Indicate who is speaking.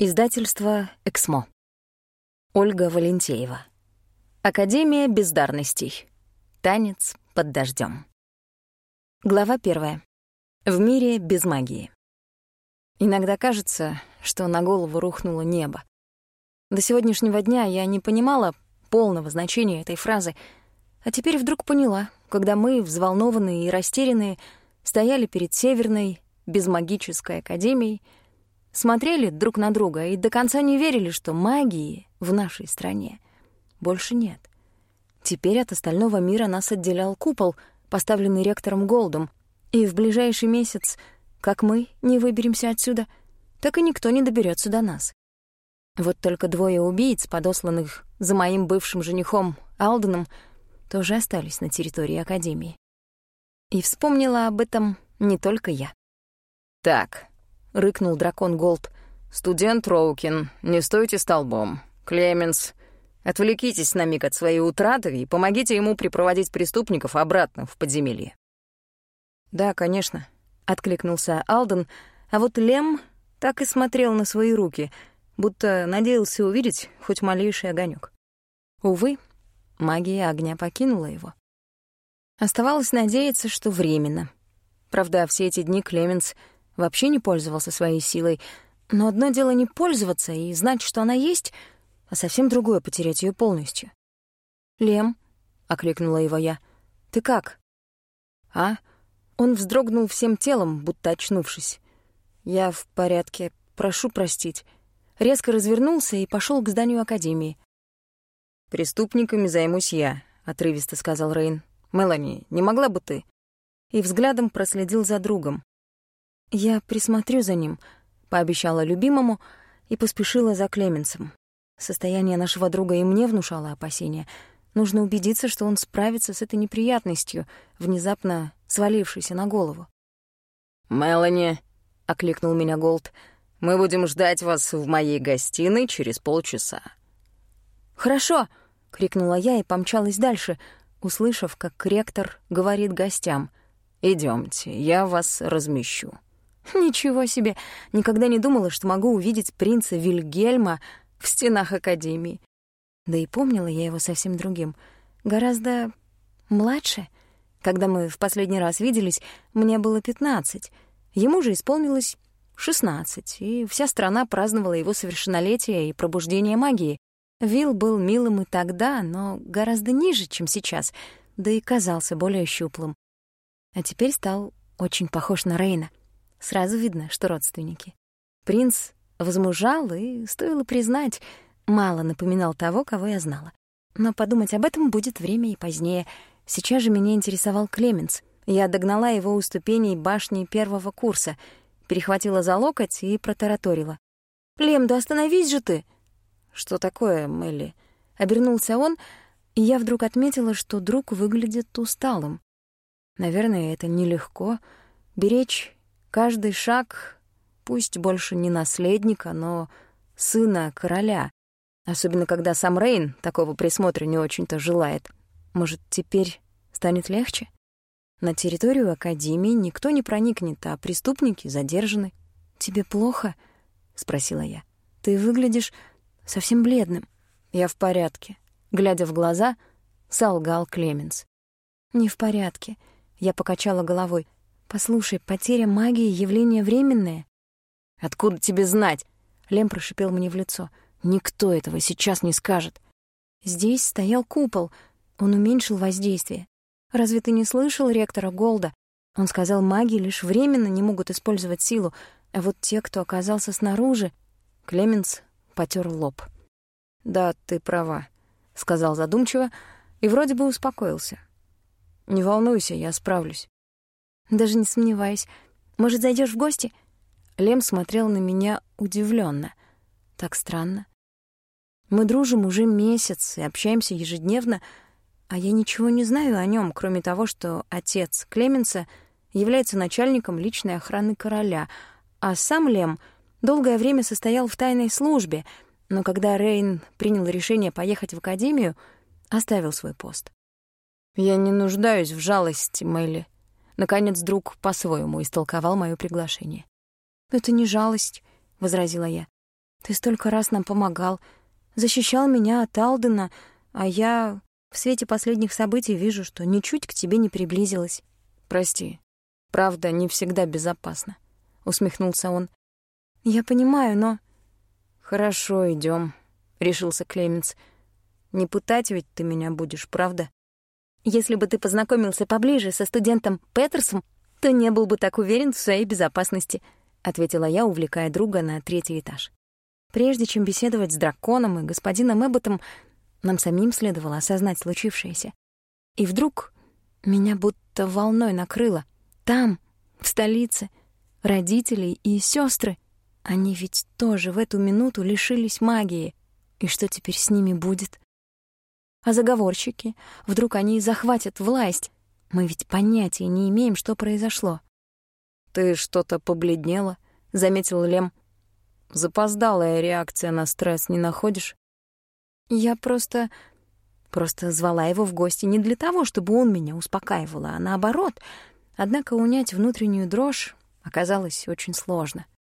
Speaker 1: Издательство «Эксмо». Ольга Валентеева. Академия бездарностей. Танец под дождем. Глава 1. В мире без магии. Иногда кажется, что на голову рухнуло небо. До сегодняшнего дня я не понимала полного значения этой фразы, а теперь вдруг поняла, когда мы, взволнованные и растерянные, стояли перед Северной безмагической академией, смотрели друг на друга и до конца не верили, что магии в нашей стране больше нет. Теперь от остального мира нас отделял купол, поставленный ректором Голдом, и в ближайший месяц, как мы не выберемся отсюда, так и никто не доберется до нас. Вот только 2 убийц, подосланных за моим бывшим женихом Алденом, тоже остались на территории Академии. И вспомнила об этом не только я.
Speaker 2: «Так», — рыкнул дракон Голд, — «студент Роукин, не стойте столбом. Клеменс, отвлекитесь на миг от своей утраты и помогите ему припроводить преступников обратно в подземелье».
Speaker 1: «Да, конечно», — откликнулся Алден, а вот Лем так и смотрел на свои руки, будто надеялся увидеть хоть малейший огонёк. Увы, магия огня покинула его. Оставалось надеяться, что временно. Правда, все эти дни Клеменс вообще не пользовался своей силой, но одно дело не пользоваться и знать, что она есть, а совсем другое — потерять её полностью. «Лем», — окликнула его я, — «ты как?» «А?» Он вздрогнул всем телом, будто очнувшись. «Я в порядке, прошу простить». Резко развернулся и пошёл к зданию Академии.
Speaker 2: «Преступниками займусь я», — отрывисто сказал Рейн. «Мелани, не могла бы ты?»
Speaker 1: И взглядом проследил за другом. «Я присмотрю за ним», — пообещала любимому и поспешила за Клеменсом. Состояние нашего друга и мне внушало опасения. Нужно убедиться, что он справится с этой неприятностью, внезапно свалившейся на голову.
Speaker 2: «Мелани», — окликнул меня Голд, — «мы будем ждать вас в моей гостиной через полчаса».
Speaker 1: «Хорошо», — крикнула я и помчалась дальше, услышав, как ректор говорит гостям:
Speaker 2: «Идёмте, я вас размещу».
Speaker 1: Ничего себе! Никогда не думала, что могу увидеть принца Вильгельма в стенах Академии. Да и помнила я его совсем другим. Гораздо младше. Когда мы в последний раз виделись, мне было 15. Ему же исполнилось 16, и вся страна праздновала его совершеннолетие и пробуждение магии. Вилл был милым и тогда, но гораздо ниже, чем сейчас, да и казался более щуплым. А теперь стал очень похож на Рейна. Сразу видно, что родственники. Принц возмужал и, стоило признать, мало напоминал того, кого я знала. Но подумать об этом будет время и позднее. Сейчас же меня интересовал Клеменс. Я догнала его у ступеней башни 1-го курса, перехватила за локоть и протараторила: «Лем, да остановись же ты!» «Что такое, Мелли?» Обернулся он, и я вдруг отметила, что друг выглядит усталым. Наверное, это нелегко — беречь каждый шаг, пусть больше не наследника, но сына короля, особенно когда сам Рейн такого присмотра не очень-то желает. Может, теперь станет легче? На территорию Академии никто не проникнет, а преступники задержаны. «Тебе плохо?» — спросила я. «Ты выглядишь совсем бледным». «Я в порядке», — глядя в глаза, солгал Клеменс. «Не в порядке», — я покачала головой. «Послушай, потеря магии — явление временное».
Speaker 2: «Откуда тебе знать?»
Speaker 1: — Лем прошипел мне в лицо. «Никто этого сейчас не скажет». Здесь стоял купол, он уменьшил воздействие. Разве ты не слышал ректора Голда? Он сказал, маги лишь временно не могут использовать силу, а вот те, кто оказался снаружи... Клеменс потер лоб. «Да, ты права», — сказал задумчиво и вроде бы успокоился. «Не волнуйся, я справлюсь». «Даже не сомневаюсь. Может, зайдешь в гости?» Лем смотрел на меня удивленно. Так странно. Мы дружим уже месяц и общаемся ежедневно, а я ничего не знаю о нем, кроме того, что отец Клеменса является начальником личной охраны короля, а сам Лем долгое время состоял в тайной службе, но когда Рейн принял решение поехать в Академию, оставил свой пост.
Speaker 2: «Я не нуждаюсь в жалости, Мелли». Наконец друг по-своему истолковал моё приглашение.
Speaker 1: «Это не жалость», — возразила я. Ты столько раз нам помогал, защищал меня от Алдена, а я в свете последних событий вижу, что ничуть к тебе не приблизилась.
Speaker 2: Прости, правда, не всегда безопасно, усмехнулся он.
Speaker 1: Я понимаю, но...
Speaker 2: Хорошо, идём, решился Клеменс. Не пытать ведь ты меня будешь, правда?
Speaker 1: Если бы ты познакомился поближе со студентом Петерсом, то не был бы так уверен в своей безопасности, ответила я, увлекая друга на 3-й этаж. Прежде чем беседовать с драконом и господином Эбботом, нам самим следовало осознать случившееся. И вдруг меня будто волной накрыло. Там, в столице, родители и сестры, они ведь тоже в эту минуту лишились магии. И что теперь с ними будет? А заговорщики? Вдруг они захватят власть? Мы ведь понятия не имеем, что произошло.
Speaker 2: «Ты что-то побледнела», — заметил Лем. «Запоздалая реакция на стресс, не находишь?»
Speaker 1: Я просто звала его в гости не для того, чтобы он меня успокаивал, а наоборот. Однако унять внутреннюю дрожь оказалось очень сложно.